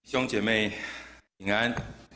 弟兄姐妹平安。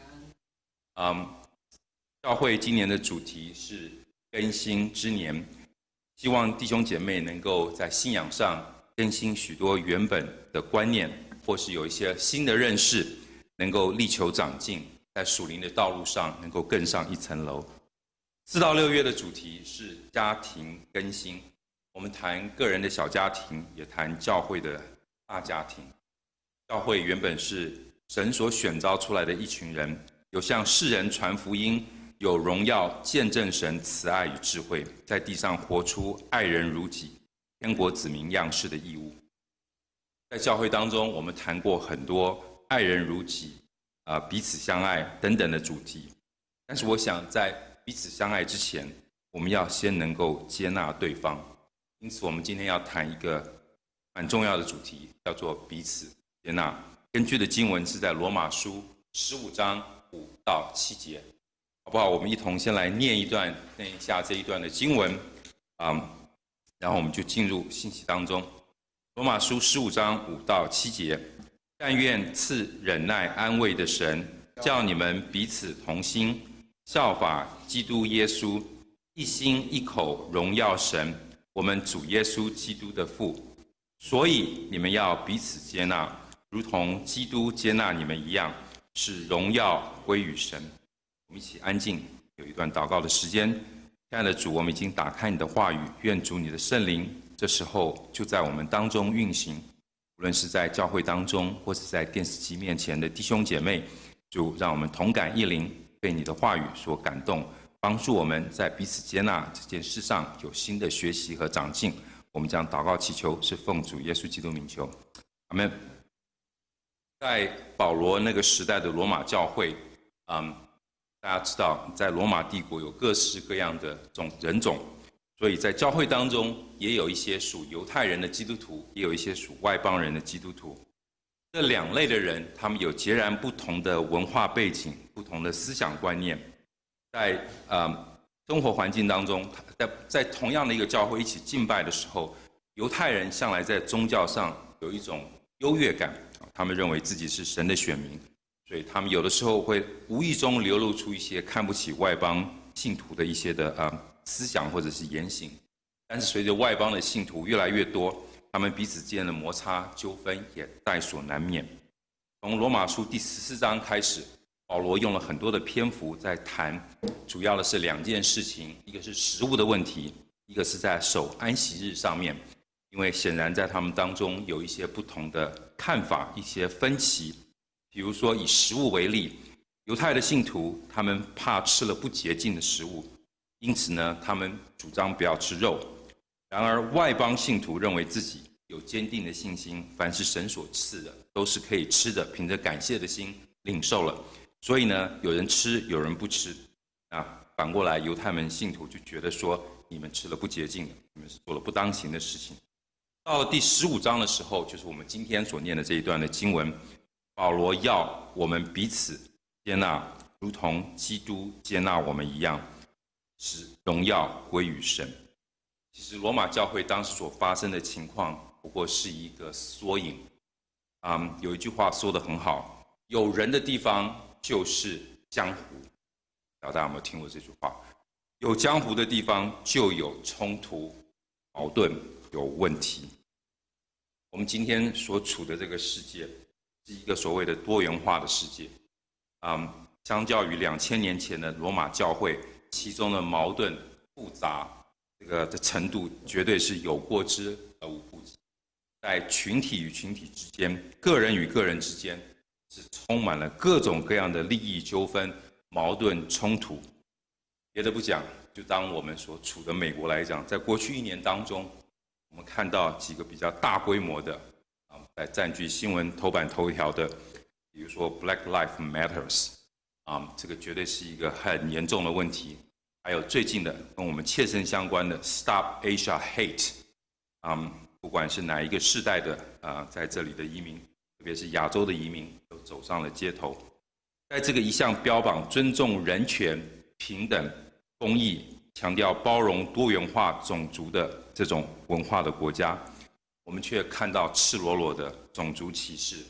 教会今年的主题是更新之年，希望弟兄姐妹能够在信仰上更新许多原本的观念，或是有一些新的认识，能够力求长进，在属灵的道路上能够更上一层楼。4到6月的主题是家庭更新，我们谈个人的小家庭，也谈教会的大家庭。教会原本是神所选召出来的一群人，有向世人传福音，有荣耀见证神慈爱与智慧，在地上活出爱人如己、天国子民样式的义务。在教会当中，我们谈过很多爱人如己、彼此相爱等等的主题。但是我想在彼此相爱之前，我们要先能够接纳对方。因此我们今天要谈一个蛮重要的主题，叫做彼此接纳。根据的经文是在罗马书15章5到7节，好不好？我们一同先来念一下这一段的经文，然后我们就进入信息当中。罗马书15章5到7节，但愿赐忍耐安慰的神，叫你们彼此同心，效法基督耶稣，一心一口荣耀神，我们主耶稣基督的父。所以你们要彼此接纳，如同基督接纳你们一样，使荣耀归于神。我们一起安静，有一段祷告的时间。亲爱的主，我们已经打开你的话语，愿主你的圣灵这时候就在我们当中运行，无论是在教会当中，或是在电视机面前的弟兄姐妹，主让我们同感一灵，被你的话语所感动，帮助我们在彼此接纳这件事上有新的学习和长进。我们将祷告祈求，是奉主耶稣基督名求，阿们。在保罗那个时代的罗马教会，大家知道，在罗马帝国有各式各样的人种，所以在教会当中也有一些属犹太人的基督徒，也有一些属外邦人的基督徒。这两类的人，他们有截然不同的文化背景、不同的思想观念，在生活环境当中，在同样的一个教会一起敬拜的时候，犹太人向来在宗教上有一种优越感，他们认为自己是神的选民，所以他们有的时候会无意中流露出一些看不起外邦信徒的一些的思想或者是言行。但是随着外邦的信徒越来越多，他们彼此之间的摩擦纠纷也在所难免。从罗马书第14章开始，保罗用了很多的篇幅在谈，主要的是2件事情，一个是食物的问题，一个是在守安息日上面。因为显然在他们当中有一些不同的看法，一些分歧。比如说以食物为例，犹太的信徒他们怕吃了不洁净的食物，因此呢，他们主张不要吃肉。然而外邦信徒认为自己有坚定的信心，凡是神所赐的都是可以吃的，凭着感谢的心领受了。所以呢，有人吃，有人不吃。反过来，犹太们信徒就觉得说，你们吃了不洁净的，你们是做了不当行的事情。到了第15章的时候，就是我们今天所念的这一段的经文，保罗要我们彼此接纳，如同基督接纳我们一样，使荣耀归于神。其实罗马教会当时所发生的情况，不过是一个缩影。有一句话说得很好，有人的地方就是江湖。大家有没有听过这句话？有江湖的地方就有冲突、矛盾、有问题。我们今天所处的这个世界是一个所谓的多元化的世界。相较于2000年前的罗马教会，其中的矛盾复杂这个的程度绝对是有过之而无不及。在群体与群体之间，个人与个人之间，是充满了各种各样的利益纠纷、矛盾冲突。别的不讲，就当我们所处的美国来讲，在过去1年当中，我们看到几个比较大规模的在占据新闻头版头条的，比如说 Black Lives Matters，这个绝对是一个很严重的问题。还有最近的跟我们切身相关的 Stop Asia Hate，不管是哪一个世代的在这里的移民，特别是亚洲的移民，都走上了街头。在这个一向标榜尊重人权、平等、公义，强调包容多元化种族的这种文化的国家，我们却看到赤裸裸的种族歧视、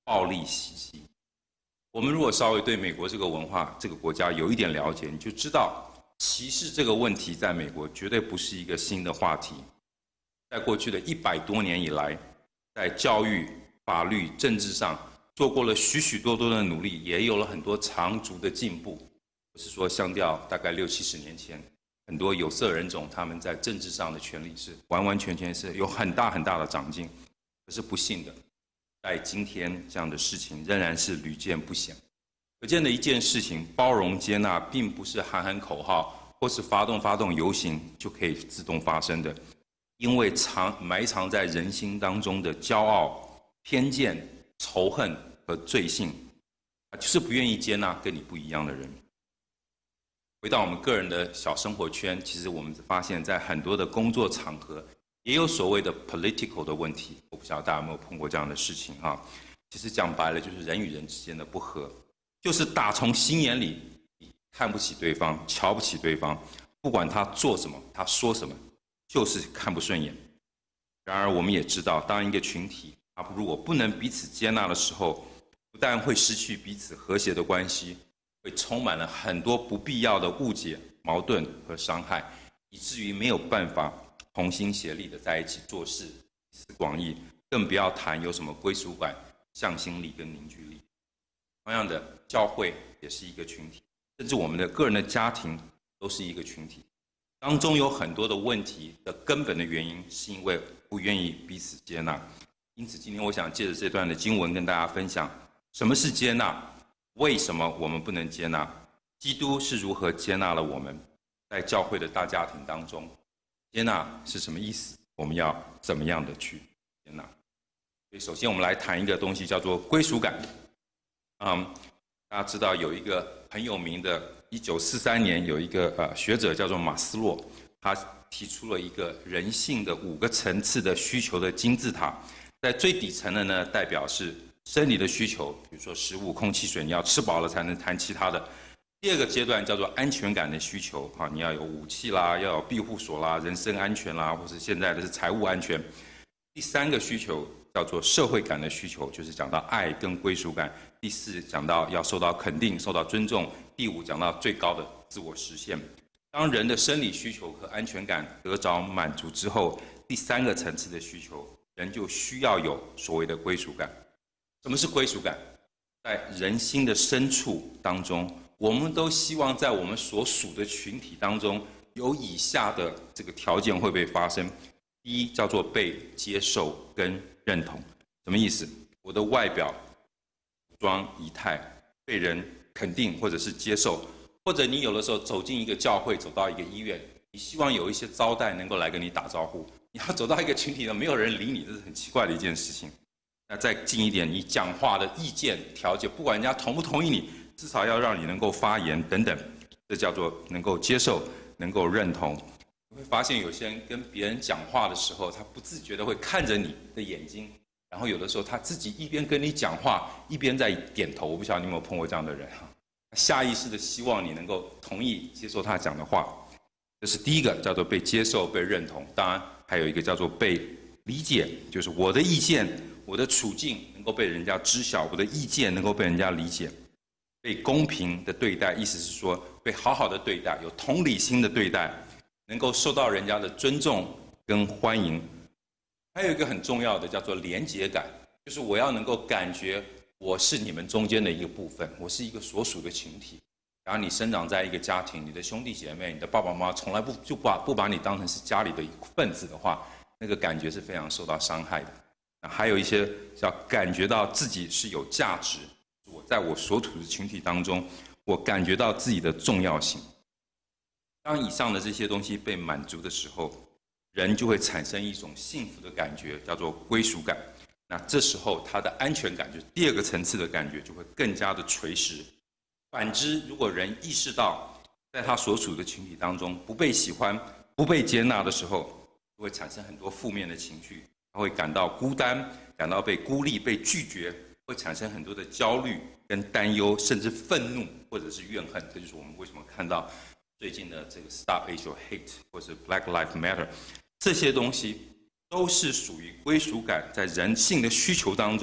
暴力袭击。我们如果稍微对美国这个文化、这个国家有一点了解，你就知道歧视这个问题在美国绝对不是一个新的话题。在过去的100多年以来，在教育、法律、政治上做过了许许多多的努力，也有了很多长足的进步。不是说相较大概60、70年前，很多有色人种他们在政治上的权利是完完全全是有很大很大的长进。可是不幸的，在今天这样的事情仍然是屡见不鲜。可见的一件事情，包容接纳并不是喊喊口号或是发动游行就可以自动发生的，因为埋藏在人心当中的骄傲、偏见、仇恨和罪性，就是不愿意接纳跟你不一样的人。回到我们个人的小生活圈，其实我们发现在很多的工作场合也有所谓的 political 的问题。我不知道大家有没有碰过这样的事情哈？其实讲白了就是人与人之间的不和，就是打从心眼里你看不起对方，瞧不起对方，不管他做什么，他说什么，就是看不顺眼。然而我们也知道，当一个群体他如果不能彼此接纳的时候，不但会失去彼此和谐的关系，会充满了很多不必要的误解、矛盾和伤害，以至于没有办法同心协力的在一起做事，集思广益，更不要谈有什么归属感、向心力跟凝聚力。同样的，教会也是一个群体，甚至我们的个人的家庭都是一个群体，当中有很多的问题的根本的原因，是因为不愿意彼此接纳。因此，今天我想借着这段的经文跟大家分享，什么是接纳？为什么我们不能接纳？基督是如何接纳了我们？在教会的大家庭当中，接纳是什么意思？我们要怎么样的去接纳？所以，首先我们来谈一个东西，叫做归属感。大家知道有一个很有名的，1943年有一个学者叫做马斯洛，他提出了一个人性的5个层次的需求的金字塔。在最底层的呢，代表是生理的需求，比如说食物、空气、水，你要吃饱了才能谈其他的。第二个阶段叫做安全感的需求，你要有武器啦，要有庇护所啦，人身安全啦，或者现在的是财务安全。第3个需求叫做社会感的需求，就是讲到爱跟归属感。第4讲到要受到肯定、受到尊重。第5讲到最高的自我实现。当人的生理需求和安全感得着满足之后，第3个层次的需求，人就需要有所谓的归属感。什么是归属感？在人心的深处当中，我们都希望在我们所属的群体当中，有以下的这个条件会被发生。第一，叫做被接受跟认同。什么意思？我的外表、服装、仪态被人肯定或者是接受，或者你有的时候走进一个教会，走到一个医院，你希望有一些招待能够来跟你打招呼。你要走到一个群体呢，没有人理你，这是很奇怪的一件事情。那再近一点，你讲话的意见条件，不管人家同不同意你，至少要让你能够发言等等，这叫做能够接受、能够认同。你会发现有些人跟别人讲话的时候，他不自觉的会看着你的眼睛，然后有的时候他自己一边跟你讲话，一边在点头。我不晓得你有没有碰过这样的人哈，下意识的希望你能够同意接受他讲的话。这是第一个，叫做被接受、被认同。当然还有一个叫做被理解，就是我的意见、我的处境能够被人家知晓，我的意见能够被人家理解。被公平的对待，意思是说被好好的对待，有同理心的对待，能够受到人家的尊重跟欢迎。还有一个很重要的叫做连结感，就是我要能够感觉我是你们中间的一个部分，我是一个所属的群体。然后你生长在一个家庭，你的兄弟姐妹、你的爸爸妈妈从来不把你当成是家里的一份子的话，那个感觉是非常受到伤害的。还有一些要感觉到自己是有价值，我在我所处的群体当中，我感觉到自己的重要性。当以上的这些东西被满足的时候，人就会产生一种幸福的感觉，叫做归属感。那这时候他的安全感，就是第2个层次的感觉，就会更加的垂实。反之，如果人意识到在他所处的群体当中不被喜欢、不被接纳的时候，就会产生很多负面的情绪，他会感到孤单，感到被孤立、被拒绝，会产生很多的焦虑跟担忧，甚至愤怒或者是怨恨。这就是我们为什么看到最近的这个 Stop Racial Hate 或是 Black Lives Matter， 这些东西都是属于归属感在人性的需求当中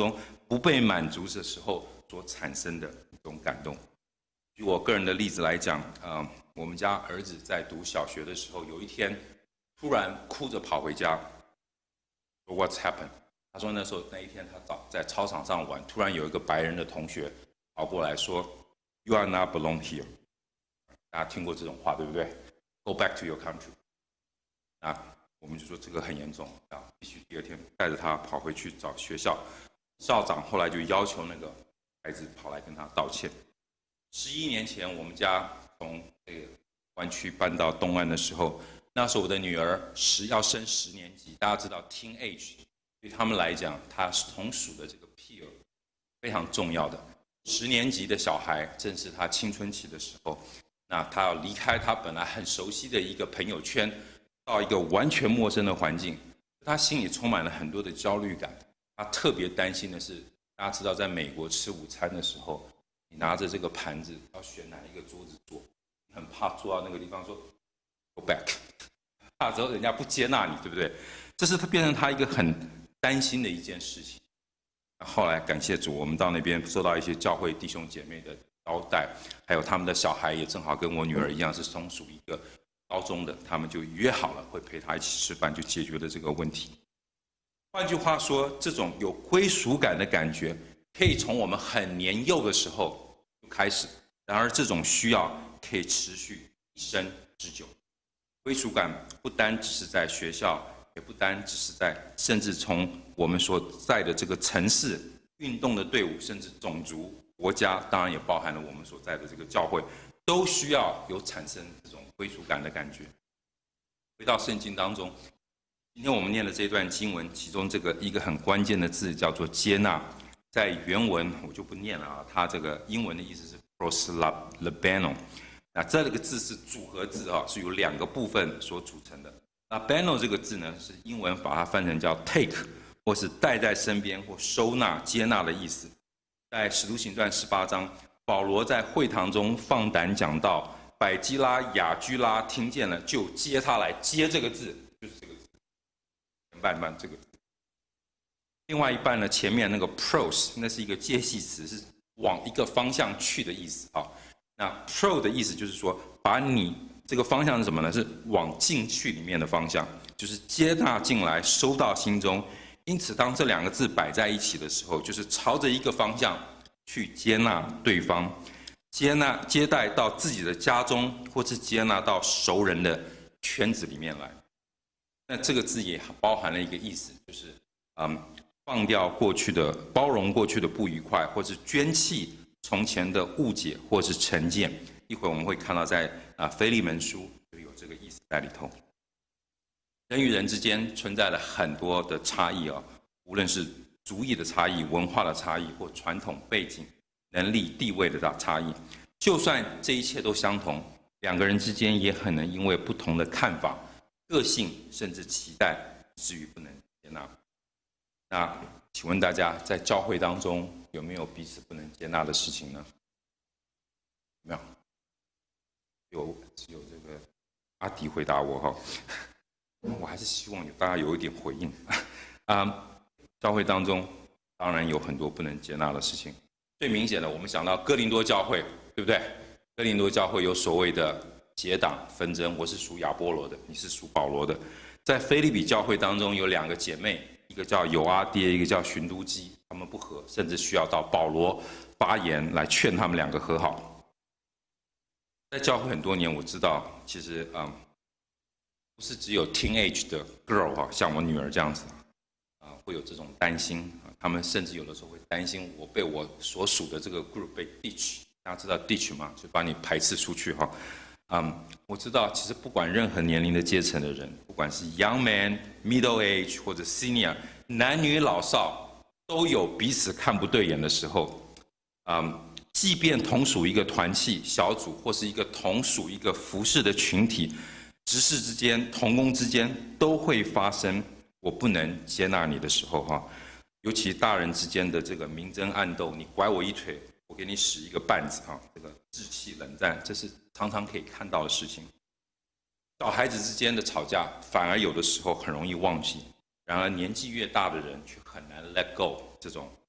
不被满足的时候所产生的一种感动。举我个人的例子来讲，我们家儿子在读小学的时候，有一天突然哭着跑回家，说 What's happened？ 他说那一天他在操场上玩，突然有一个白人的同学跑过来说 You are not belong here。大家听过这种话对不对 ？Go back to your country。我们就说这个很严重必须第二天带着他跑回去找学校。校长后来就要求那个孩子跑来跟他道歉。11年前，我们家从这个湾区搬到东岸的时候，那时候我的女儿要升10年级。大家知道 teenage 对他们来讲，他同属的这个 peer 非常重要的。10年级的小孩正是他青春期的时候，那他要离开他本来很熟悉的一个朋友圈，到一个完全陌生的环境，他心里充满了很多的焦虑感。他特别担心的是，大家知道在美国吃午餐的时候，你拿着这个盘子要选哪一个桌子坐，你很怕坐到那个地方说 go back， 怕之后人家不接纳你，对不对？这是他变成他一个很担心的一件事情。后来感谢主，我们到那边收到一些教会弟兄姐妹的招待，还有他们的小孩也正好跟我女儿一样是同属一个高中的，他们就约好了会陪他一起吃饭，就解决了这个问题。换句话说，这种有归属感的感觉可以从我们很年幼的时候就开始，然而这种需要可以持续一生之久。归属感不单只是在学校，也不单只是在，甚至从我们所在的这个城市、运动的队伍，甚至种族、国家，当然也包含了我们所在的这个教会，都需要有产生这种归属感的感觉。回到圣经当中，今天我们念的这段经文，其中一个很关键的字叫做接纳，在原文我就不念了它这个英文的意思是 proslabano。那这个字是组合字是由2个部分所组成的。那 labano 这个字呢，是英文把它翻成叫 take， 或是带在身边或收纳、接纳的意思。在使徒行传18章，保罗在会堂中放胆讲道，百基拉、雅居拉听见了，就接他来。接这个字就是这个字，前半这个字。另外一半呢，前面那个 pros， 那是一个介系词，是往一个方向去的意思那 pro 的意思就是说，把你这个方向是什么呢？是往进去里面的方向，就是接纳进来，收到心中。因此，当这2个字摆在一起的时候，就是朝着一个方向去接纳对方，接待到自己的家中，或是接纳到熟人的圈子里面来。那这个字也包含了一个意思，就是放掉过去的，包容过去的不愉快，或是捐弃从前的误解或是成见。一会儿我们会看到在腓利门书就有这个意思在里头。人与人之间存在了很多的差异无论是族裔的差异、文化的差异，或传统背景、能力、地位的差异。就算这一切都相同，2个人之间也很能因为不同的看法、个性甚至期待，至于不能接纳。那请问大家，在教会当中有没有彼此不能接纳的事情呢？有没有？有这个阿迪回答我我还是希望大家有一点回应教会当中当然有很多不能接纳的事情。最明显的，我们想到哥林多教会，对不对？哥林多教会有所谓的结党纷争，我是属亚波罗的，你是属保罗的。在腓立比教会当中有2个姐妹，一个叫友阿爹，一个叫寻都基，他们不和，甚至需要到保罗发言来劝他们2个和好。在教会很多年，我知道其实不是只有 teenage 的 girl 像我女儿这样子会有这种担心他们甚至有的时候会担心我被我所属的这个 group 被 ditch。大家知道 ditch 吗？就把你排斥出去我知道其实不管任何年龄的阶层的人，不管是 young man、middle age 或者 senior， 男女老少都有彼此看不对眼的时候即便同属一个团契小组，或是一个同属一个服事的群体，执事之间、同工之间都会发生我不能接纳你的时候尤其大人之间的这个明争暗斗，你拐我一腿，我给你使一个绊子这个志气冷战，这是常常可以看到的事情。小孩子之间的吵架，反而有的时候很容易忘记，然而年纪越大的人却很难 let go 这种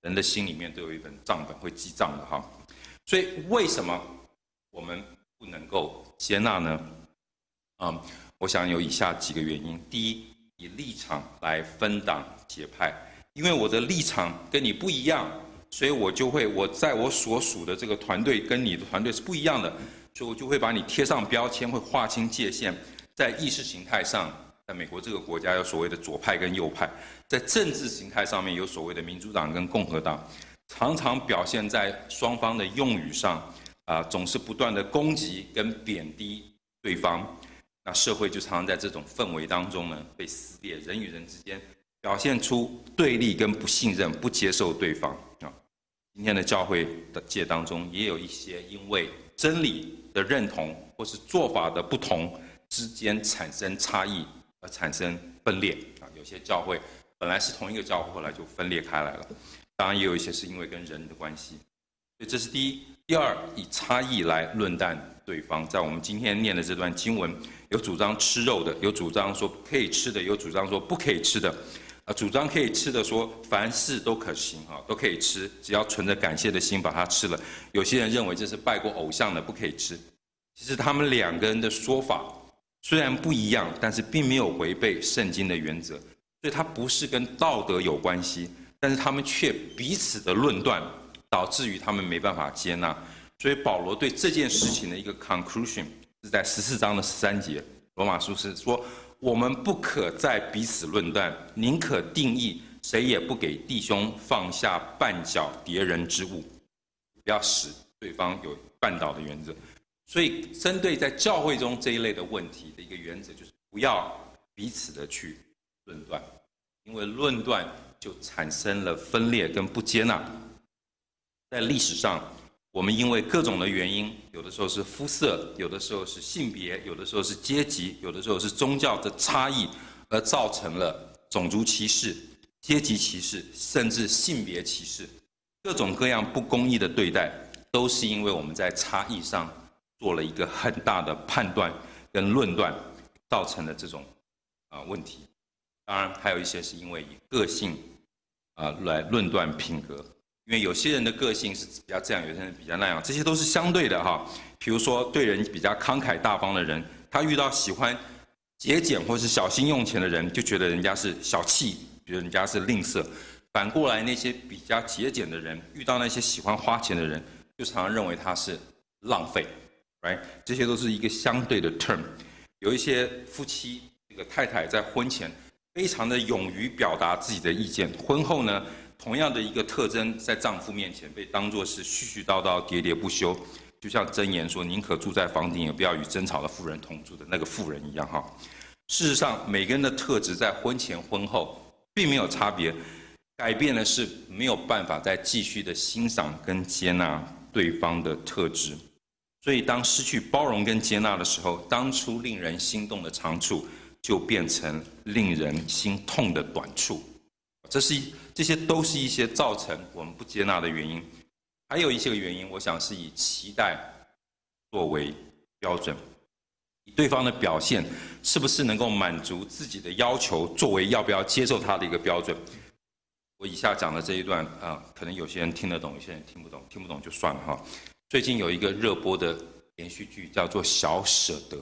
人的心里面都有一本账本会记账的哈。所以为什么我们不能够接纳呢？我想有以下几个原因。第一，以立场来分党结派，因为我的立场跟你不一样，所以我在我所属的这个团队跟你的团队是不一样的，所以我就会把你贴上标签，会划清界限。在意识形态上，在美国这个国家有所谓的左派跟右派，在政治形态上面有所谓的民主党跟共和党，常常表现在双方的用语上总是不断的攻击跟贬低对方。那社会就常常在这种氛围当中呢被撕裂，人与人之间表现出对立跟不信任、不接受对方今天的教会的界当中，也有一些因为真理的认同或是做法的不同之间产生差异而产生分裂有些教会本来是同一个教会，后来就分裂开来了。当然，也有一些是因为跟人的关系。所以这是第一。第二，以差异来论断对方。在我们今天念的这段经文，有主张吃肉的，有主张说可以吃的，有主张说不可以吃的。主张可以吃的说凡事都可行都可以吃，只要存着感谢的心把它吃了。有些人认为这是拜过偶像的不可以吃。其实他们两个人的说法虽然不一样，但是并没有违背圣经的原则，所以它不是跟道德有关系，但是他们却彼此的论断，导致于他们没办法接纳。所以保罗对这件事情的一个 conclusion 是在14章的13节，罗马书是说，我们不可再彼此论断，宁可定义，谁也不给弟兄放下绊脚跌人之物，不要使对方有绊倒的原则。所以针对在教会中这一类的问题的一个原则，就是不要彼此的去论断，因为论断就产生了分裂跟不接纳。在历史上，我们因为各种的原因，有的时候是肤色，有的时候是性别，有的时候是阶级，有的时候是宗教的差异，而造成了种族歧视、阶级歧视，甚至性别歧视，各种各样不公义的对待，都是因为我们在差异上做了一个很大的判断跟论断，造成了这种问题。当然，还有一些是因为以个性来论断品格。因为有些人的个性是比较这样，有些人比较那样，这些都是相对的哈。比如说，对人比较慷慨大方的人，他遇到喜欢节俭或是小心用钱的人，就觉得人家是小气，觉得人家是吝啬。反过来，那些比较节俭的人，遇到那些喜欢花钱的人，就常常认为他是浪费 ，right？ 这些都是一个相对的 term。有一些夫妻，这个太太在婚前非常的勇于表达自己的意见，婚后呢，同样的一个特征在丈夫面前被当作是絮絮叨叨、喋喋不休，就像箴言说：“宁可住在房顶，也不要与争吵的妇人同住”的那个妇人一样哈。事实上，每个人的特质在婚前婚后并没有差别，改变的是没有办法再继续的欣赏跟接纳对方的特质。所以，当失去包容跟接纳的时候，当初令人心动的长处，就变成令人心痛的短处。这些都是一些造成我们不接纳的原因。还有一些个原因，我想是以期待作为标准，以对方的表现是不是能够满足自己的要求，作为要不要接受他的一个标准。我以下讲的这一段可能有些人听得懂，有些人听不懂，听不懂就算了哈。最近有一个热播的连续剧叫做《小舍得》，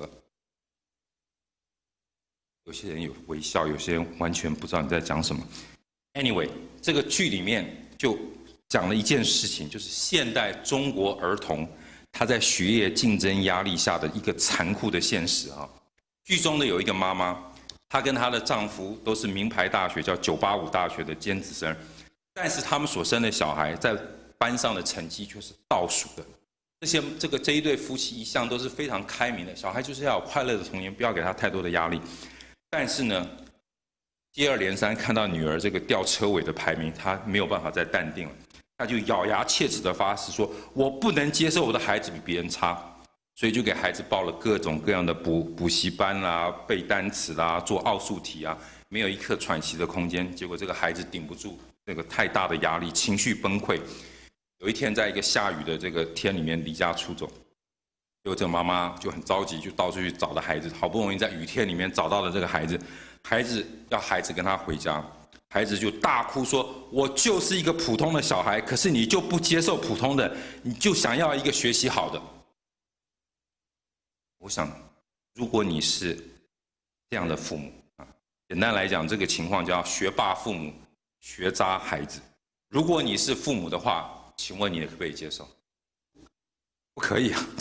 有些人有微笑，有些人完全不知道你在讲什么。Anyway， 这个剧里面就讲了一件事情，就是现代中国儿童他在学业竞争压力下的一个残酷的现实啊。剧中的有一个妈妈，她跟她的丈夫都是名牌大学叫985大学的尖子生，但是他们所生的小孩在班上的成绩却是倒数的。这一对夫妻一向都是非常开明的，小孩就是要有快乐的童年，不要给他太多的压力。但是呢，接二连三看到女儿这个吊车尾的排名，他没有办法再淡定了，他就咬牙切齿的发誓说：“我不能接受我的孩子比别人差。”所以就给孩子报了各种各样的补习班啦、背单词啦、做奥数题啊，没有一刻喘息的空间。结果这个孩子顶不住那个太大的压力，情绪崩溃。有一天，在一个下雨的这个天里面离家出走，结果这个妈妈就很着急，就到处去找的孩子，好不容易在雨天里面找到了这个孩子，孩子要孩子跟他回家， 孩子就大哭说：“我就是一个普通的小孩，可是你就不接受普通的，你就想要一个学习好的。”我想，如果你是这样的父母啊，简单来讲，这个情况叫学霸父母、学渣孩子。如果你是父母的话，请问你可不可以接受？不可以啊！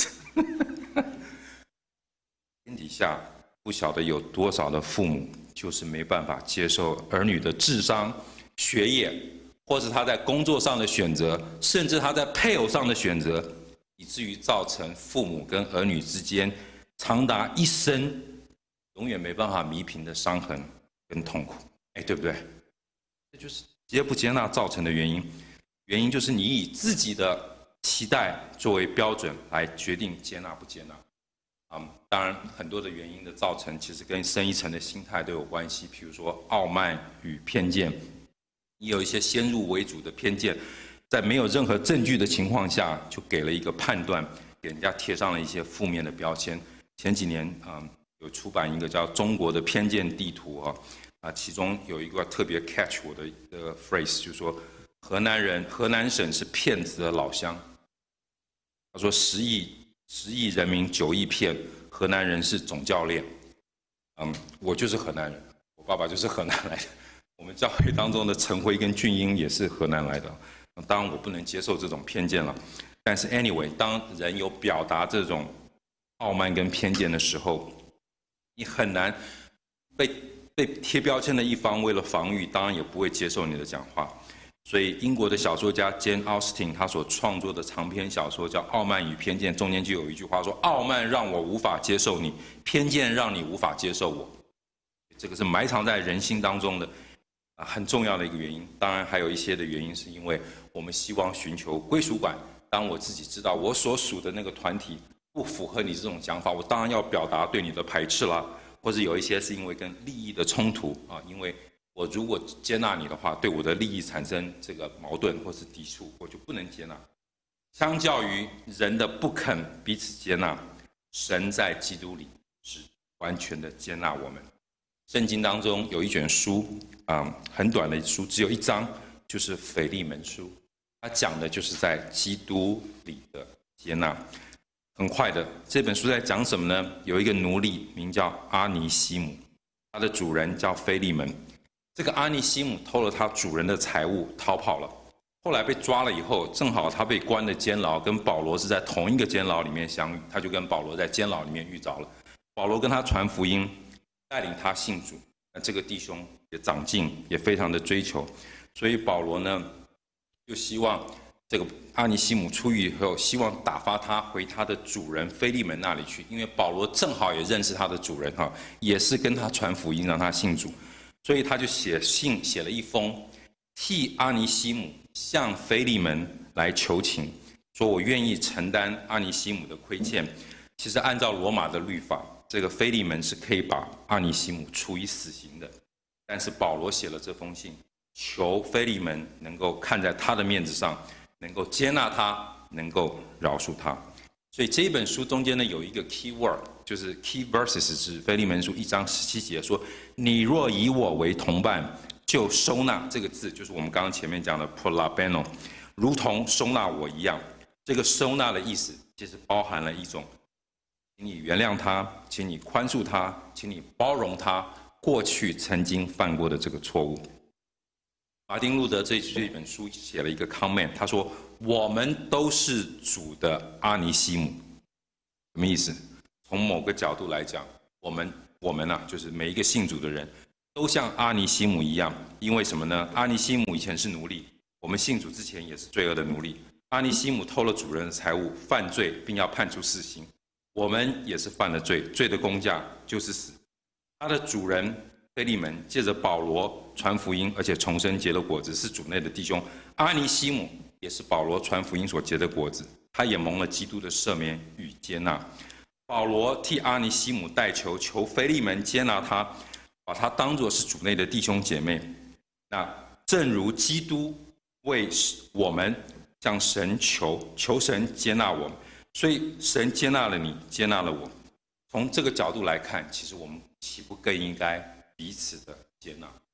天底下不晓得有多少的父母就是没办法接受儿女的智商、学业，或是他在工作上的选择，甚至他在配偶上的选择，以至于造成父母跟儿女之间长达一生永远没办法弥平的伤痕跟痛苦。对不对？这就是接不接纳造成的原因。原因就是你以自己的期待作为标准来决定接纳不接纳。当然很多的原因的造成其实跟深一层的心态都有关系，比如说傲慢与偏见，你有一些先入为主的偏见，在没有任何证据的情况下就给了一个判断，给人家贴上了一些负面的标签。前几年有出版一个叫《中国的偏见地图》其中有一个特别 catch 我的一个 phrase， 就是说河南省是骗子的老乡。他说10亿人民9亿骗，河南人是总教练。我就是河南人，我爸爸就是河南来的。我们教会当中的陈辉跟俊英也是河南来的。当然我不能接受这种偏见了，但是 anyway， 当人有表达这种傲慢跟偏见的时候，你很难被贴标签的一方为了防御，当然也不会接受你的讲话。所以英国的小说家 Jane Austen 他所创作的长篇小说叫《傲慢与偏见》，中间就有一句话说：“傲慢让我无法接受你，偏见让你无法接受我。”这个是埋藏在人心当中的很重要的一个原因。当然还有一些的原因是因为我们希望寻求归属感。当我自己知道我所属的那个团体不符合你这种想法，我当然要表达对你的排斥啦。或者有一些是因为跟利益的冲突因为我如果接纳你的话，对我的利益产生这个矛盾或是抵触，我就不能接纳。相较于人的不肯彼此接纳，神在基督里是完全的接纳我们。圣经当中有一卷书很短的书，只有1章，就是腓利门书，它讲的就是在基督里的接纳。很快的，这本书在讲什么呢？有一个奴隶名叫阿尼西姆，他的主人叫腓利门。这个阿尼西姆偷了他主人的财物逃跑了，后来被抓了以后，正好他被关的监牢跟保罗是在同一个监牢里面相遇，他就跟保罗在监牢里面遇着了。保罗跟他传福音，带领他信主。这个弟兄也长进，也非常的追求，所以保罗呢就希望这个阿尼西姆出狱以后，希望打发他回他的主人腓利门那里去，因为保罗正好也认识他的主人也是跟他传福音让他信主。所以他就写信写了一封，替阿尼西姆向腓利门来求情，说我愿意承担阿尼西姆的亏欠。其实按照罗马的律法，这个腓利门是可以把阿尼西姆处以死刑的，但是保罗写了这封信，求腓利门能够看在他的面子上，能够接纳他，能够饶恕他。所以这一本书中间呢有一个 key word， 就是 key verses， 是腓利门书1章17节说：“你若以我为同伴，就收纳。”这个字就是我们刚刚前面讲的 prolabeno， 如同收纳我一样。这个收纳的意思其实包含了一种，请你原谅他，请你宽恕他，请你包容他过去曾经犯过的这个错误。马丁路德这本书写了一个 comment， 他说：“我们都是主的阿尼西姆。”什么意思？从某个角度来讲，我们就是每一个信主的人，都像阿尼西姆一样。因为什么呢？阿尼西姆以前是奴隶，我们信主之前也是罪恶的奴隶。阿尼西姆偷了主人的财物，犯罪，并要判处死刑。我们也是犯了罪，罪的工价就是死。他的主人腓利门借着保罗传福音，而且重生结了果子，是主内的弟兄。阿尼西姆也是保罗传福音所结的果子，他也蒙了基督的赦免与接纳。保罗替阿尼西姆代求，求腓利门接纳他，把他当作是主内的弟兄姐妹。那正如基督为我们向神求神接纳我们，所以神接纳了你，接纳了我。从这个角度来看，其实我们岂不更应该彼此的接纳？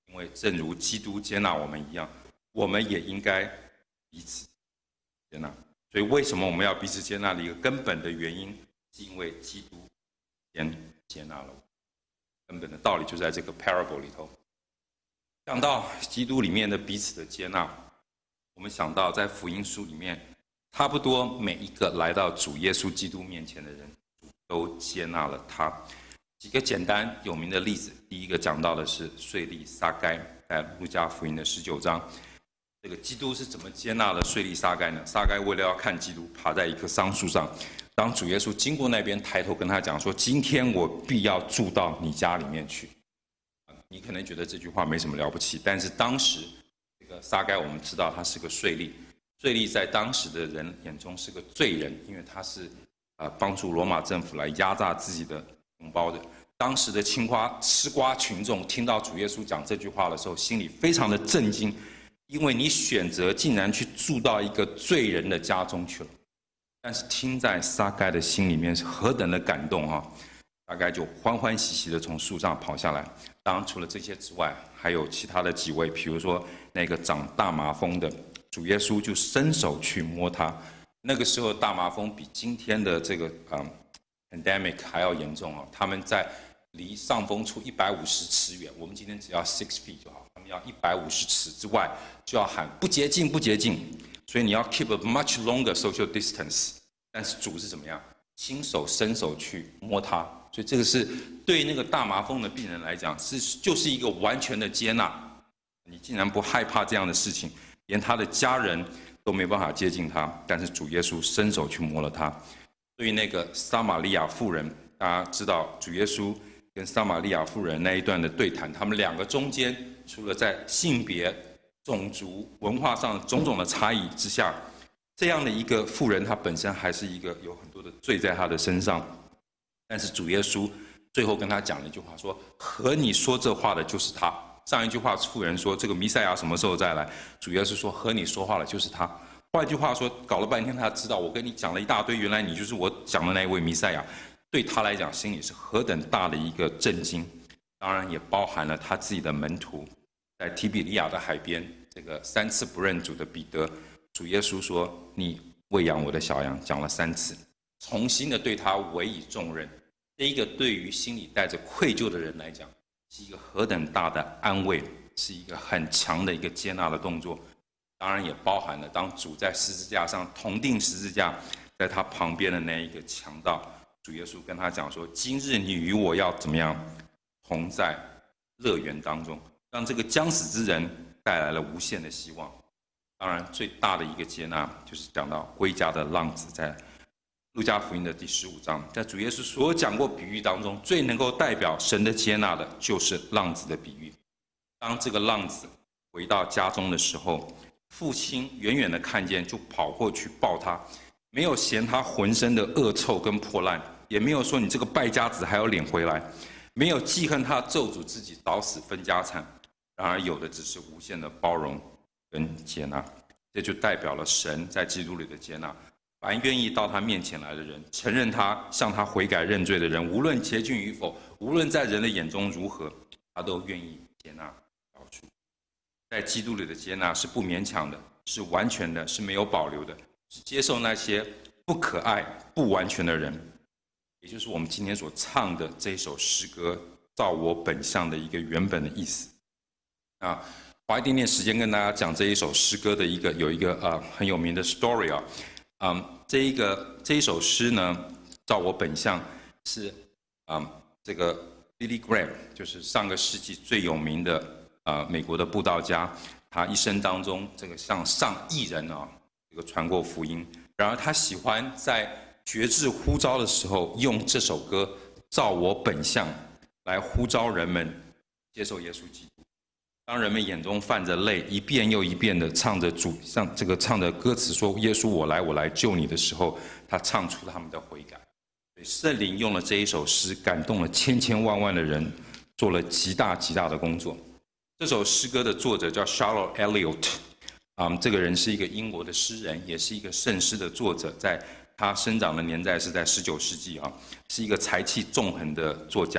因为正如基督接纳我们一样，我们也应该彼此接纳。所以为什么我们要彼此接纳的一个根本的原因，是因为基督先接纳了我。根本的道理就在这个 parable 里头。讲到基督里面的彼此的接纳，我们想到在福音书里面，差不多每一个来到主耶稣基督面前的人，都接纳了他。几个简单有名的例子，第一个讲到的是税吏撒该，在路加福音的19章。这个基督是怎么接纳了税吏撒该呢？撒该为了要看基督，爬在一棵桑树上。当主耶稣经过那边，抬头跟他讲说：“今天我必要住到你家里面去。”你可能觉得这句话没什么了不起，但是当时这个撒该我们知道他是个税吏，税吏在当时的人眼中是个罪人，因为他是帮助罗马政府来压榨自己的同胞的。当时的吃瓜群众听到主耶稣讲这句话的时候，心里非常的震惊，因为你选择竟然去住到一个罪人的家中去了。但是听在撒该的心里面是何等的感动啊！大概就欢欢喜喜的从树上跑下来。当然，除了这些之外，还有其他的几位，比如说那个长大麻风的，主耶稣就伸手去摸他。那个时候大麻风比今天的这个pandemic 还要严重啊！他们在离上风处150尺远，我们今天只要6 feet 就好，他们要150尺之外就要喊不洁净，不洁净。所以你要 keep a much longer social distance。但是主是怎么样？亲手伸手去摸他，所以这个是对那个大麻风的病人来讲，就是一个完全的接纳。你竟然不害怕这样的事情，连他的家人都没办法接近他，但是主耶稣伸手去摸了他。对于那个撒玛利亚妇人，大家知道主耶稣跟撒玛利亚妇人那一段的对谈，他们两个中间除了在性别、种族、文化上种种的差异之下，这样的一个妇人，她本身还是一个有很多的罪在她的身上。但是主耶稣最后跟他讲了一句话，说：“和你说这话的就是他。”上一句话妇人说：“这个弥赛亚什么时候再来？”主耶稣说：“和你说话的就是他。”换句话说，搞了半天他知道我跟你讲了一大堆，原来你就是我讲的那一位弥赛亚。对他来讲，心里是何等大的一个震惊。当然也包含了他自己的门徒，在提比利亚的海边，这个3次不认主的彼得，主耶稣说：“你喂养我的小羊。”讲了3次，重新的对他委以重任。这一个对于心里带着愧疚的人来讲，是一个何等大的安慰，是一个很强的一个接纳的动作。当然也包含了当主在十字架上同定十字架，在他旁边的那一个强盗，主耶稣跟他讲说：“今日你与我要怎么样同在乐园当中。”让这个将死之人带来了无限的希望。当然最大的一个接纳就是讲到归家的浪子，在路加福音的第15章，在主耶稣所有讲过比喻当中，最能够代表神的接纳的就是浪子的比喻。当这个浪子回到家中的时候，父亲远远的看见，就跑过去抱他，没有嫌他浑身的恶臭跟破烂，也没有说你这个败家子还有脸回来，没有记恨他咒诅自己早死分家产，然而有的只是无限的包容跟接纳。这就代表了神在基督里的接纳。凡愿意到他面前来的人，承认他，向他悔改认罪的人，无论洁净与否，无论在人的眼中如何，他都愿意接纳饶恕。在基督里的接纳是不勉强的，是完全的，是没有保留的，是接受那些不可爱、不完全的人。也就是我们今天所唱的这一首诗歌《照我本相》的一个原本的意思。花一点点时间跟大家讲这一首诗歌的有一个很有名的 story 啊。这一首诗呢，照我本相是这个 Billy Graham， 就是上个世纪最有名的美国的布道家，他一生当中这个向上亿人这个传过福音。然而他喜欢在决志呼召的时候，用这首歌照我本相来呼召人们接受耶稣基督。当人们眼中泛着泪，一遍又一遍的唱着唱着歌词说：“耶稣，我来，我来救你”的时候，他唱出他们的悔改。圣灵用了这一首诗，感动了千千万万的人，做了极大极大的工作。这首诗歌的作者叫 Charles Eliot， 这个人是一个英国的诗人，也是一个圣诗的作者。在他生长的年代是在19世纪是一个才气纵横的作家。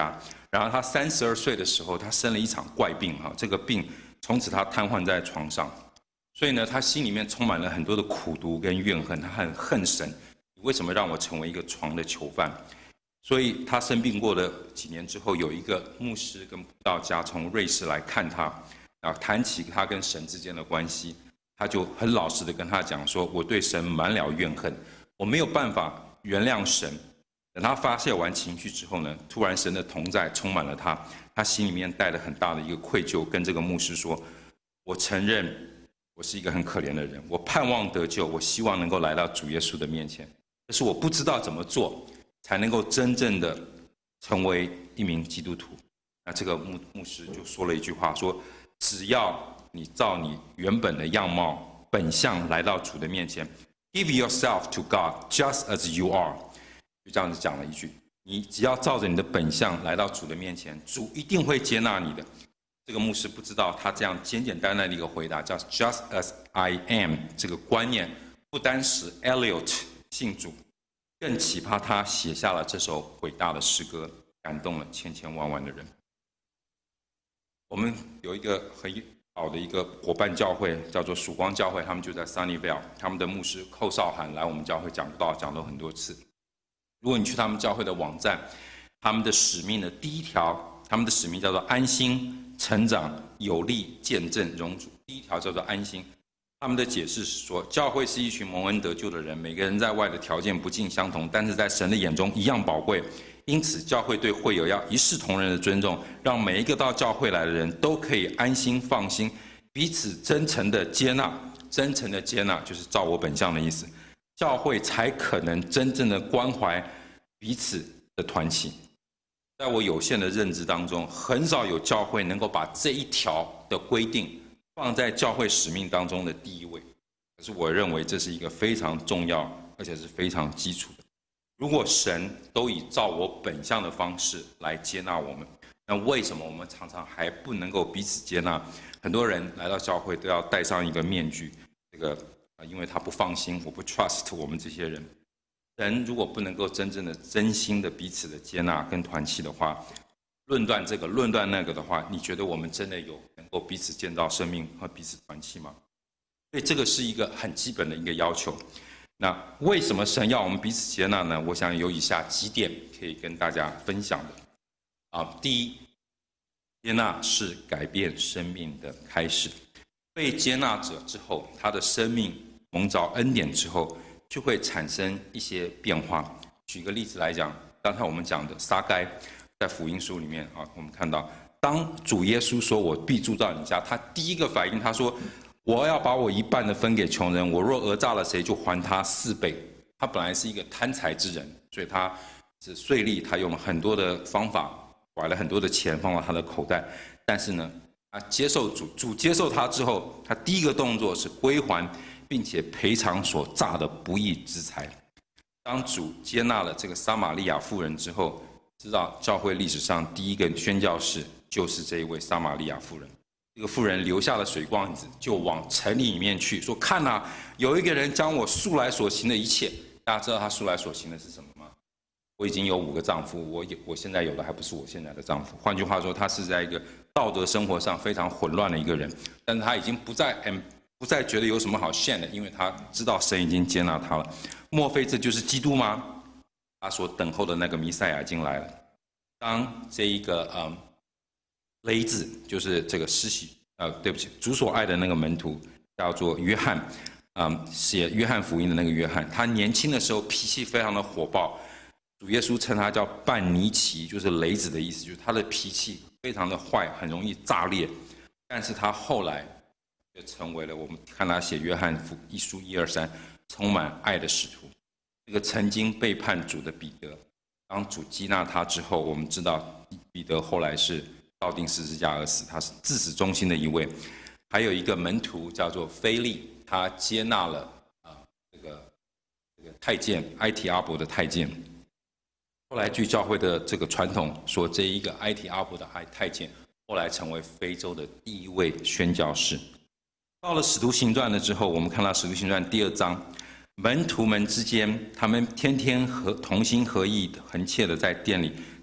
然后他32岁的时候，他生了一场怪病哈，这个病从此他瘫痪在床上，所以呢，他心里面充满了很多的苦毒跟怨恨，他很恨神，你为什么让我成为一个床的囚犯？所以他生病过了几年之后，有一个牧师跟布道家从瑞士来看他，然后谈起他跟神之间的关系，他就很老实的跟他讲说：“我对神满了怨恨，我没有办法原谅神。”等他发泄完情绪之后呢，突然神的同在充满了他，他心里面带了很大的一个愧疚，跟这个牧师说：“我承认我是一个很可怜的人，我盼望得救，我希望能够来到主耶稣的面前，可是我不知道怎么做才能够真正的成为一名基督徒。”那这个牧师就说了一句话，说：“只要你照你原本的样貌本相来到主的面前 ，Give yourself to God just as you are。”就这样子讲了一句，你只要照着你的本相来到主的面前，主一定会接纳你的。这个牧师不知道，他这样简简单单的一个回答，叫 "Just as I am" 这个观念，不单使 Eliot 信主，更启发他写下了这首伟大的诗歌，感动了千千万万的人。我们有一个很好的一个伙伴教会，叫做曙光教会，他们就在 Sunnyvale， 他们的牧师寇少涵来我们教会讲道，讲了很多次。如果你去他们教会的网站，他们的使命的第一条，他们的使命叫做安心、成长、有力、见证、荣主。第一条叫做安心。他们的解释是说，教会是一群蒙恩得救的人，每个人在外的条件不尽相同，但是在神的眼中一样宝贵。因此，教会对会友要一视同仁的尊重，让每一个到教会来的人都可以安心放心，彼此真诚的接纳。真诚的接纳就是照我本相的意思。教会才可能真正的关怀彼此的团契。在我有限的认知当中，很少有教会能够把这一条的规定放在教会使命当中的第一位。可是我认为这是一个非常重要，而且是非常基础的。如果神都以照我本相的方式来接纳我们，那为什么我们常常还不能够彼此接纳？很多人来到教会都要戴上一个面具，因为他不放心，我不 trust 我们这些人。人如果不能够真正的、真心的彼此的接纳跟团契的话，论断这个、论断那个的话，你觉得我们真的有能够彼此建造生命和彼此团契吗？所以这个是一个很基本的一个要求。那为什么神要我们彼此接纳呢？我想有以下几点可以跟大家分享的。第一，接纳是改变生命的开始。被接纳者之后，他的生命蒙着恩典之后，就会产生一些变化。举个例子来讲，刚才我们讲的撒该，在福音书里面我们看到，当主耶稣说我必住到你家，他第一个反应他说，我要把我一半的分给穷人，我若讹诈了谁，就还他4倍。他本来是一个贪财之人，所以他是税吏，他用了很多的方法，拐了很多的钱放到他的口袋。但是呢，他接受主接受他之后，他第一个动作是归还，并且赔偿所诈的不义之财。当主接纳了这个撒玛利亚妇人之后，知道教会历史上第一个宣教士就是这一位撒玛利亚妇人。这个妇人留下了水罐子，就往城里面去，说：“看啊，有一个人将我素来所行的一切。”大家知道他素来所行的是什么吗？我已经有5个丈夫，我现在有的还不是我现在的丈夫。换句话说，他是在一个道德生活上非常混乱的一个人，但是他已经不再觉得有什么好炫的，因为他知道神已经接纳他了。莫非这就是基督吗？他所等候的那个弥赛亚已经来了。当这一个雷子，就是这个施洗对不起，主所爱的那个门徒叫做约翰，写约翰福音的那个约翰，他年轻的时候脾气非常的火爆，主耶稣称他叫半尼奇，就是雷子的意思，就是他的脾气非常的坏，很容易炸裂。但是他后来就成为了我们看他写约翰一书1、2、3，充满爱的使徒。这个曾经背叛主的彼得，当主接纳他之后，我们知道彼得后来是倒钉十字架而死，他是至死忠心的一位。还有一个门徒叫做腓利，他接纳了这个太监埃提阿伯的太监。后来据教会的这个传统说，这一个埃提阿伯的太监后来成为非洲的第一位宣教士。到了使徒行传了之后，我们看到使徒行传第2章，门徒们之间，他们天天同心合意、恒切的在店里，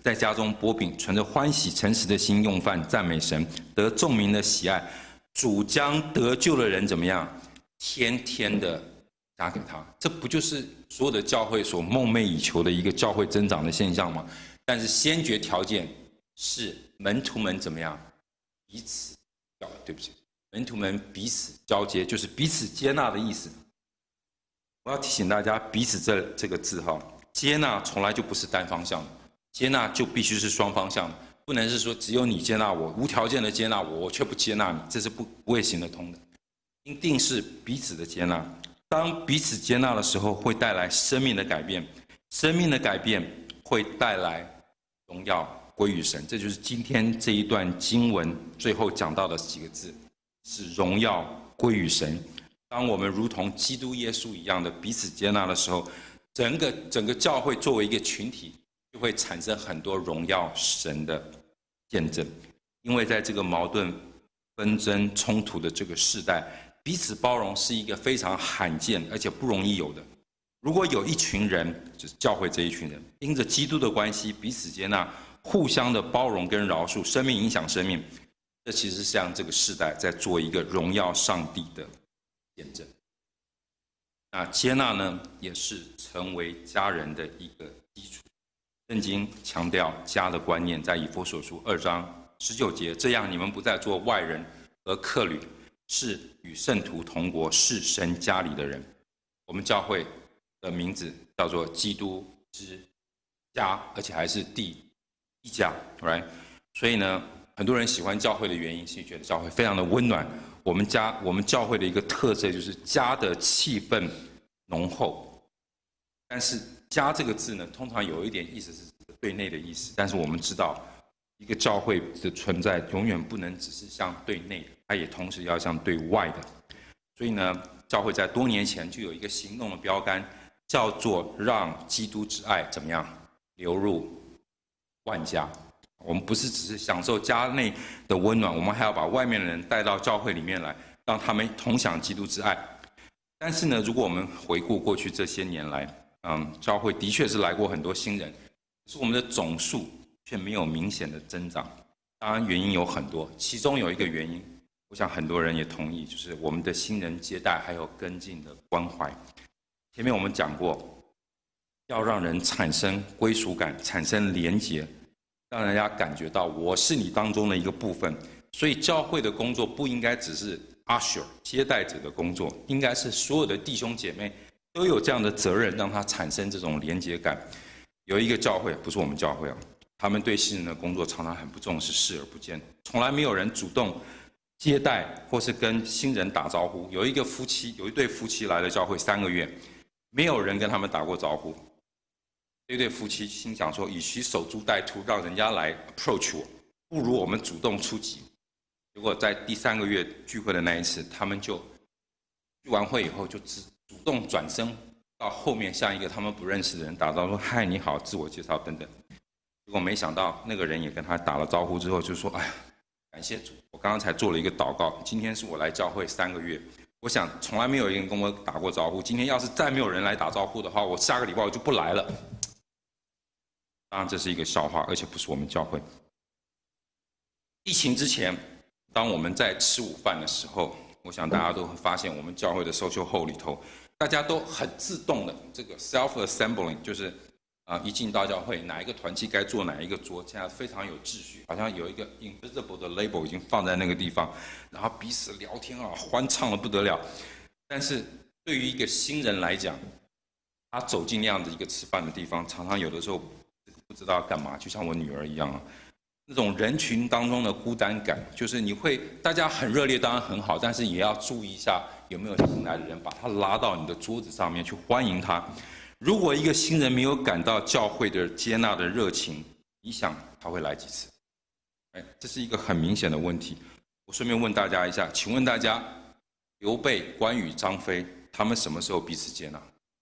在家中擘饼，存着欢喜诚实的心用饭，赞美神，得众民的喜爱。主将得救的人怎么样？天天的加给他。这不就是所有的教会所梦寐以求的一个教会增长的现象吗？但是先决条件是门徒们怎么样？彼此对不起，门徒们彼此交接，就是彼此接纳的意思。我要提醒大家，彼此这个字哈，接纳从来就不是单方向的，接纳就必须是双方向的，不能是说只有你接纳我，无条件的接纳我，我却不接纳你，这是不会行得通的。一定是彼此的接纳。当彼此接纳的时候，会带来生命的改变，生命的改变会带来荣耀归于神。这就是今天这一段经文最后讲到的几个字，是荣耀归于神。当我们如同基督耶稣一样的彼此接纳的时候，整个教会作为一个群体，就会产生很多荣耀神的见证。因为在这个矛盾、纷争、冲突的这个世代，彼此包容是一个非常罕见而且不容易有的。如果有一群人，就是教会这一群人，因着基督的关系彼此接纳，互相的包容跟饶恕，生命影响生命，这其实像这个世代在做一个荣耀上帝的见证。那接纳呢，也是成为家人的一个基础。圣经强调家的观念，在以弗所书2章19节，这样你们不再做外人和客旅，是与圣徒同国，是神家里的人。我们教会的名字叫做基督之家，而且还是第一家 ，right？ 所以呢，很多人喜欢教会的原因是觉得教会非常的温暖。我们教会的一个特色就是家的气氛浓厚，但是家这个字呢，通常有一点意思是对内的意思，但是我们知道，一个教会的存在永远不能只是向对内的，它也同时要向对外的。所以呢，教会在多年前就有一个行动的标杆，叫做让基督之爱怎么样流入万家。我们不是只是享受家内的温暖，我们还要把外面的人带到教会里面来，让他们同享基督之爱。但是呢，如果我们回顾过去这些年来，教会的确是来过很多新人，可是我们的总数却没有明显的增长。当然原因有很多，其中有一个原因，我想很多人也同意，就是我们的新人接待还有跟进的关怀。前面我们讲过，要让人产生归属感，产生连结，让人家感觉到我是你当中的一个部分。所以教会的工作不应该只是 usher 接待者的工作，应该是所有的弟兄姐妹都有这样的责任，让他产生这种连结感。有一个教会，不是我们教会啊，他们对新人的工作常常很不重视，视而不见，从来没有人主动接待或是跟新人打招呼。有一对夫妻来了教会3个月，没有人跟他们打过招呼。这对夫妻心想说，与其守株待兔，让人家来 approach 我，不如我们主动出击。结果在第3个月聚会的那一次，他们就聚完会以后就主动转身到后面向一个他们不认识的人打招呼，说嗨你好，自我介绍等等。结果没想到那个人也跟他打了招呼之后就说，哎呀，感谢主，我刚刚才做了一个祷告，今天是我来教会3个月，我想从来没有人跟我打过招呼，今天要是再没有人来打招呼的话，我下个礼拜我就不来了。当然这是一个笑话，而且不是我们教会。疫情之前，当我们在吃午饭的时候，我想大家都会发现我们教会的 social hall 里头，大家都很自动的这个 self assembling， 就是一进到教会，哪一个团契该坐哪一个桌，现在非常有秩序，好像有一个 invisible 的 label 已经放在那个地方，然后彼此聊天啊，欢畅的不得了。但是对于一个新人来讲，他走进那样的一个吃饭的地方，常常有的时候不知道要干嘛，就像我女儿一样啊，那种人群当中的孤单感，就是大家很热烈，当然很好，但是也要注意一下有没有新来的人，把他拉到你的桌子上面去欢迎他。如果一个新人没有感到教会的接纳的热情，你想他会来几次？这是一个很明显的问题。我顺便问大家一下，请问大家，刘备、关羽、张飞，他们什么时候彼此接纳？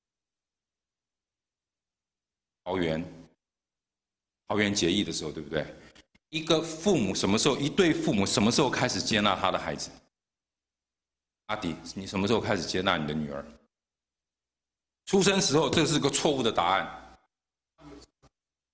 桃园结义的时候，对不对？一对父母什么时候开始接纳他的孩子？阿迪，你什么时候开始接纳你的女儿？出生时候，这是个错误的答案。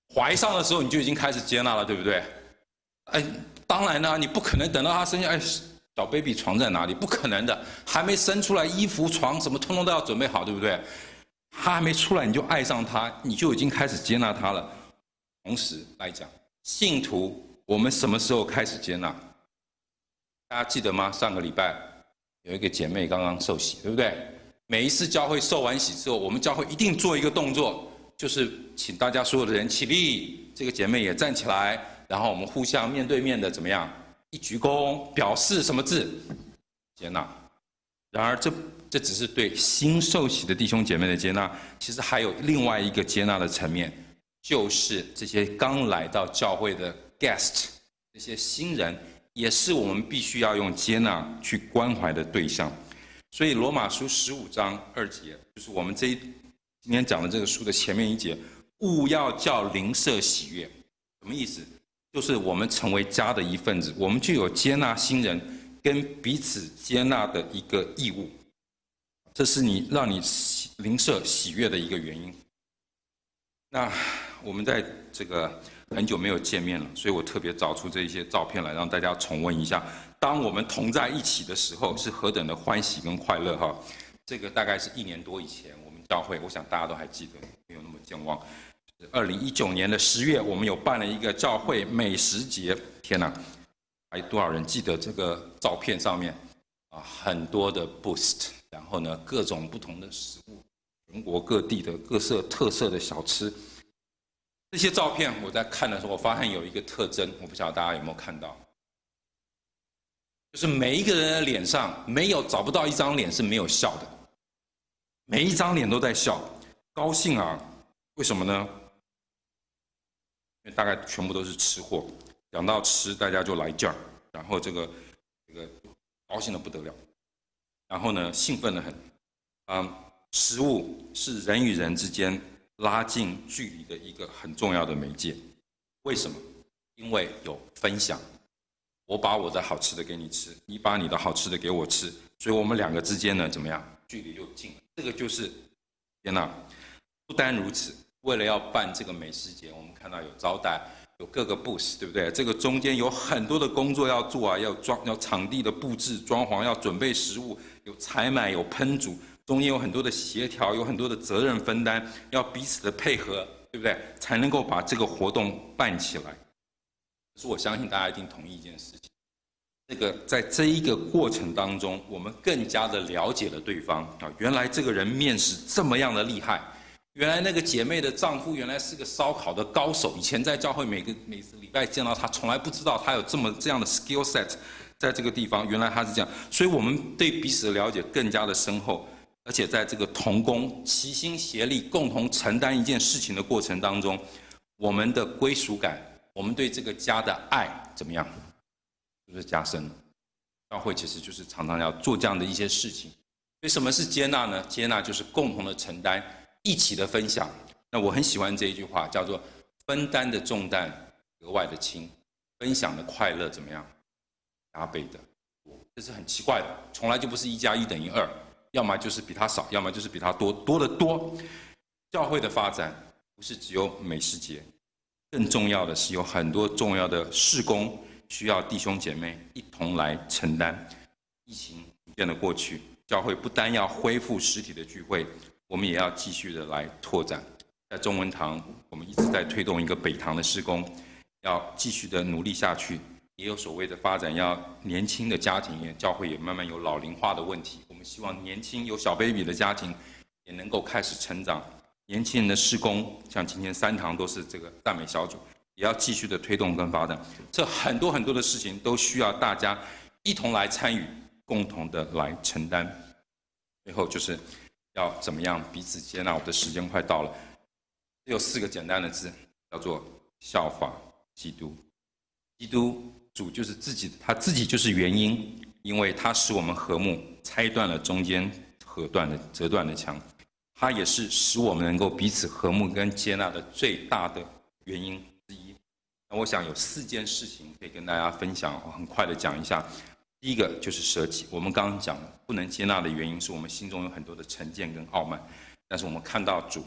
怀上的时候你就已经开始接纳了，对不对？哎，当然呢，你不可能等到他生下，哎，小 baby 床在哪里？不可能的，还没生出来，衣服、床什么通通都要准备好，对不对？他还没出来，你就爱上他，你就已经开始接纳他了。同时来讲，信徒，我们什么时候开始接纳？大家记得吗？上个礼拜有一个姐妹刚刚受洗，对不对？每一次教会受完洗之后，我们教会一定做一个动作，就是请大家所有的人起立，这个姐妹也站起来，然后我们互相面对面的怎么样？一鞠躬，表示什么字？接纳。然而这只是对新受洗的弟兄姐妹的接纳，其实还有另外一个接纳的层面，就是这些刚来到教会的 guest， 这些新人，也是我们必须要用接纳去关怀的对象。所以罗马书15章2节，就是我们今天讲的这个书的前面一节，务要叫邻舍喜悦，什么意思？就是我们成为家的一份子，我们就有接纳新人跟彼此接纳的一个义务，这是让你邻舍喜悦的一个原因。那我们在这个很久没有见面了，所以我特别找出这一些照片来让大家重温一下，当我们同在一起的时候是何等的欢喜跟快乐哈！这个大概是1年多以前，我们教会，我想大家都还记得，没有那么健忘。2019年的10月，我们有办了一个教会美食节，天哪，还有多少人记得这个照片上面啊？很多的 boost， 然后呢，各种不同的食物，全国各地的各色特色的小吃。这些照片我在看的时候，我发现有一个特征，我不晓得大家有没有看到，就是每一个人的脸上找不到一张脸是没有笑的，每一张脸都在笑，高兴啊！为什么呢？因为大概全部都是吃货，讲到吃，大家就来劲儿，然后这个高兴的不得了，然后呢，兴奋的很。食物是人与人之间拉近距离的一个很重要的媒介。为什么？因为有分享，我把我的好吃的给你吃，你把你的好吃的给我吃，所以我们两个之间呢，怎么样？距离就近了。这个就是接纳。不单如此，为了要办这个美食节，我们看到有招待，有各个 booth， 对不对？这个中间有很多的工作要做啊，要场地的布置、装潢，要准备食物，有采买，有烹煮，中间有很多的协调，有很多的责任分担，要彼此的配合，对不对？才能够把这个活动办起来。可是我相信大家一定同意一件事情，在这一个过程当中，我们更加的了解了对方啊，原来这个人面食这么样的厉害。原来那个姐妹的丈夫原来是个烧烤的高手，以前在教会每次礼拜见到他，从来不知道他有这样的 skill set， 在这个地方原来他是这样，所以我们对彼此的了解更加的深厚，而且在这个同工齐心协力共同承担一件事情的过程当中，我们的归属感，我们对这个家的爱怎么样，是不是加深了？教会其实就是常常要做这样的一些事情。所以什么是接纳呢？接纳就是共同的承担，一起的分享。那我很喜欢这一句话，叫做分担的重担格外的轻，分享的快乐怎么样？加倍的多。这是很奇怪的，从来就不是1+1=2，要么就是比他少，要么就是比他多，多得多。教会的发展不是只有美食节，更重要的是有很多重要的事工需要弟兄姐妹一同来承担。疫情逐渐的过去，教会不单要恢复实体的聚会，我们也要继续的来拓展。在中文堂，我们一直在推动一个北堂的事工，要继续的努力下去。也有所谓的发展，要年轻的家庭，教会也慢慢有老龄化的问题。我们希望年轻有小 baby 的家庭也能够开始成长。年轻人的事工，像今天3堂都是这个赞美小组，也要继续的推动跟发展。这很多很多的事情都需要大家一同来参与，共同的来承担。最后就是要怎么样彼此接纳。我的时间快到了，只有4个简单的字，叫做效法基督。基督主就是他自己就是原因，因为他使我们和睦，拆断了中间折断的墙。他也是使我们能够彼此和睦跟接纳的最大的原因之一。那我想有4件事情可以跟大家分享，我很快的讲一下。第一个就是舍己。我们刚刚讲了，不能接纳的原因是我们心中有很多的成见跟傲慢，但是我们看到主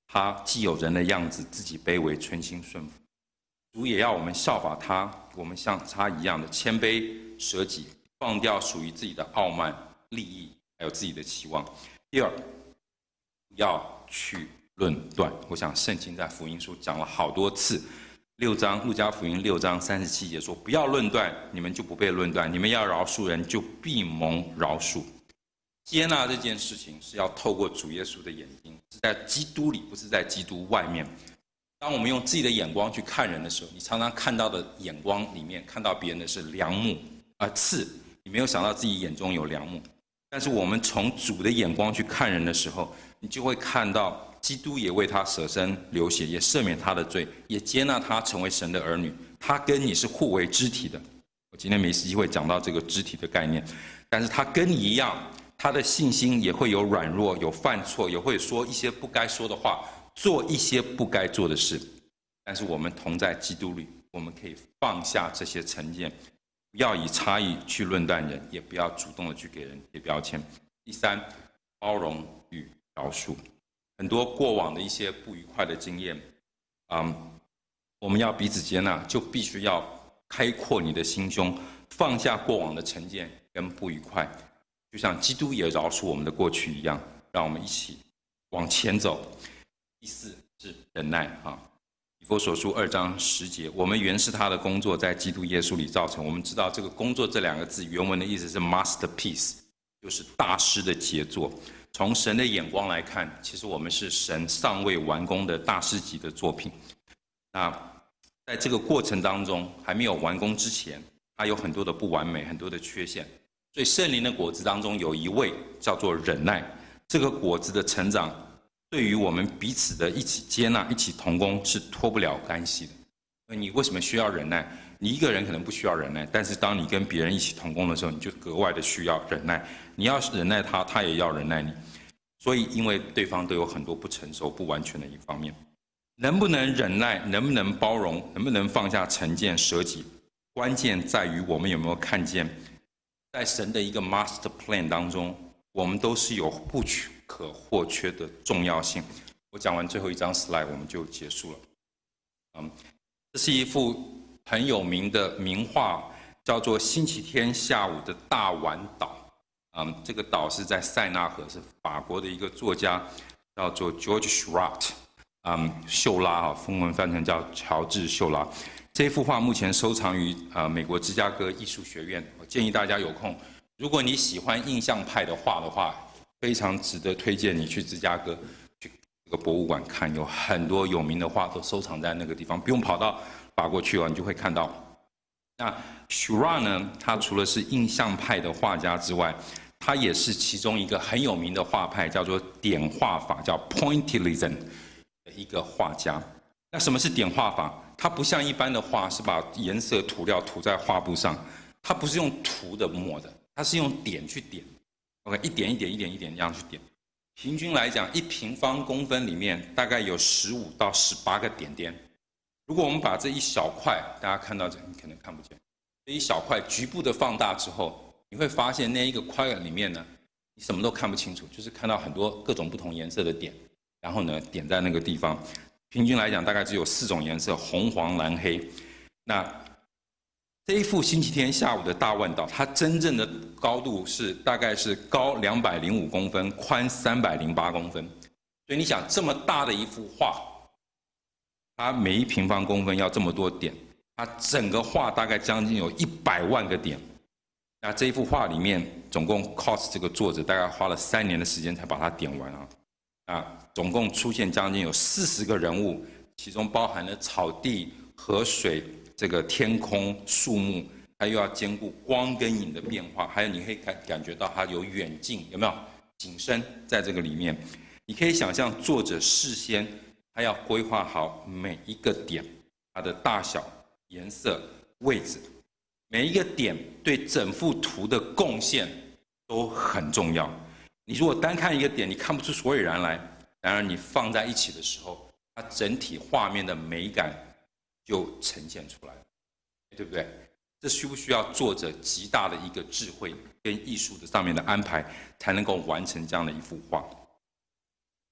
他既有人的样子，自己卑微，存心顺服。主也要我们效法他，我们像他一样的谦卑舍己，放掉属于自己的傲慢、利益，还有自己的期望。第二，要去论断。我想圣经在福音书讲了好多次，6章路加福音6章37节说：“不要论断，你们就不被论断；你们要饶恕人，就必蒙饶恕。”接纳这件事情是要透过主耶稣的眼睛，是在基督里，不是在基督外面。当我们用自己的眼光去看人的时候，你常常看到的眼光里面看到别人的是梁木刺，你没有想到自己眼中有梁木。但是我们从主的眼光去看人的时候，你就会看到基督也为他舍身流血，也赦免他的罪，也接纳他成为神的儿女。他跟你是互为肢体的。我今天没机会讲到这个肢体的概念，但是他跟你一样，他的信心也会有软弱，有犯错，也会说一些不该说的话，做一些不该做的事。但是我们同在基督里，我们可以放下这些成见，不要以差异去论断人，也不要主动的去给人贴标签。第三，包容与饶恕。很多过往的一些不愉快的经验，我们要彼此接纳，就必须要开阔你的心胸，放下过往的成见跟不愉快，就像基督也饶恕我们的过去一样，让我们一起往前走。第四是忍耐以弗所书2章10节，我们原是他的工作，在基督耶稣里造成。我们知道这个工作这2个字原文的意思是 masterpiece， 就是大师的杰作。从神的眼光来看，其实我们是神尚未完工的大师级的作品。那在这个过程当中，还没有完工之前，它有很多的不完美，很多的缺陷。所以圣灵的果子当中有一位叫做忍耐，这个果子的成长，对于我们彼此的一起接纳、一起同工是脱不了干系的。你为什么需要忍耐？你一个人可能不需要忍耐，但是当你跟别人一起同工的时候，你就格外的需要忍耐。你要忍耐他，他也要忍耐你。所以，因为对方都有很多不成熟、不完全的一方面，能不能忍耐，能不能包容，能不能放下成见、舍己，关键在于我们有没有看见，在神的一个 master plan 当中，我们都是有不可或缺的重要性。我讲完最后一张 slide， 我们就结束了。这是一幅很有名的名画，叫做《星期天下午的大碗岛》。这个岛是在塞纳河，是法国的一个作家，叫做 George Seurat，秀拉中文翻成叫乔治秀拉。这幅画目前收藏于美国芝加哥艺术学院。我建议大家有空，如果你喜欢印象派的画的话，非常值得推荐你去芝加哥去这个博物馆看，有很多有名的画都收藏在那个地方，不用跑到法国去你就会看到。那 Seurat 呢，他除了是印象派的画家之外，他也是其中一个很有名的画派，叫做点画法，叫 Pointillism 的一个画家。那什么是点画法？它不像一般的画是把颜色涂料涂在画布上，它不是用涂的抹的，它是用点去点。OK， 一点一点一点一点这样去点。平均来讲，1平方公分里面大概有15到18个点点。如果我们把这一小块，大家看到这，你可能看不见，这一小块局部的放大之后，你会发现那一个块里面呢，你什么都看不清楚，就是看到很多各种不同颜色的点，然后呢点在那个地方。平均来讲，大概只有4种颜色：红、黄、蓝、黑。那这一幅星期天下午的大碗岛，它真正的高度是大概是高205公分，宽308公分。所以你想，这么大的一幅画，它每1平方公分要这么多点，它整个画大概将近有100万个点。那这一幅画里面，总共 cost 这个作者大概花了3年的时间才把它点完总共出现将近有40个人物，其中包含了草地、河水、这个天空、树木，它又要兼顾光跟影的变化，还有你可以感觉到它有远近，有没有景深在这个里面？你可以想象作者事先他要规划好每一个点，它的大小、颜色、位置，每一个点对整幅图的贡献都很重要。你如果单看一个点，你看不出所以然来；然而你放在一起的时候，它整体画面的美感就呈现出来了，对不对？这需不需要作者极大的一个智慧跟艺术的上面的安排，才能够完成这样的一幅画？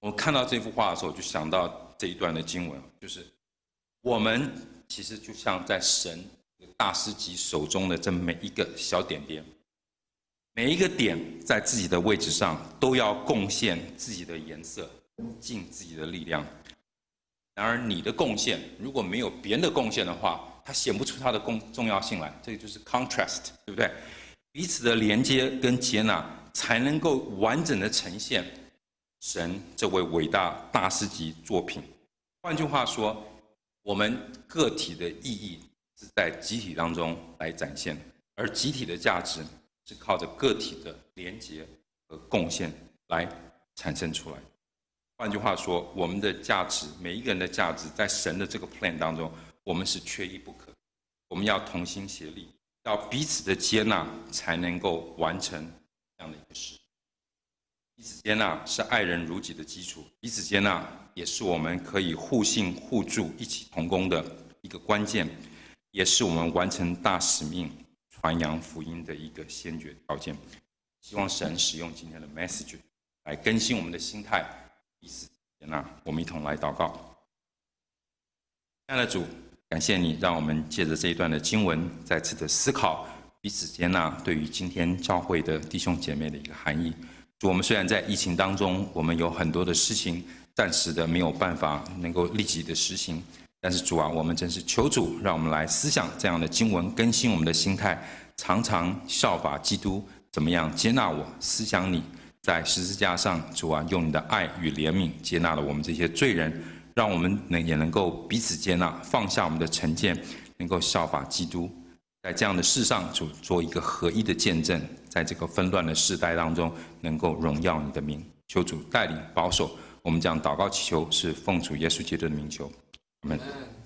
我看到这幅画的时候，就想到这一段的经文，就是我们其实就像在神大师级手中的这每一个小点点，每一个点在自己的位置上都要贡献自己的颜色，尽自己的力量。然而你的贡献如果没有别人的贡献的话，它显不出它的重要性来，这个就是 contrast， 对不对？彼此的连接跟接纳，才能够完整的呈现神这位伟大大师级作品。换句话说，我们个体的意义是在集体当中来展现，而集体的价值是靠着个体的连结和贡献来产生出来。换句话说，我们的价值，每一个人的价值，在神的这个 plan 当中，我们是缺一不可。我们要同心协力，要彼此的接纳，才能够完成这样的一个事。彼此接纳是爱人如己的基础，彼此接纳也是我们可以互信互助、一起同工的一个关键，也是我们完成大使命、传扬福音的一个先决条件。希望神使用今天的 message 来更新我们的心态，彼此接纳。我们一同来祷告。亲爱的主，感谢你让我们借着这一段的经文，再次的思考彼此接纳对于今天教会的弟兄姐妹的一个含义。主，我们虽然在疫情当中，我们有很多的事情暂时的没有办法能够立即的实行，但是主啊，我们真是求主让我们来思想这样的经文，更新我们的心态，常常效法基督，怎么样接纳我，思想你在十字架上，主啊，用你的爱与怜悯接纳了我们这些罪人，让我们也能够彼此接纳，放下我们的成见，能够效法基督，在这样的事上，主做一个合一的见证，在这个纷乱的世代当中，能够荣耀你的名。求主带领保守，我们这样祷告祈求，是奉主耶稣基督的名求，阿们。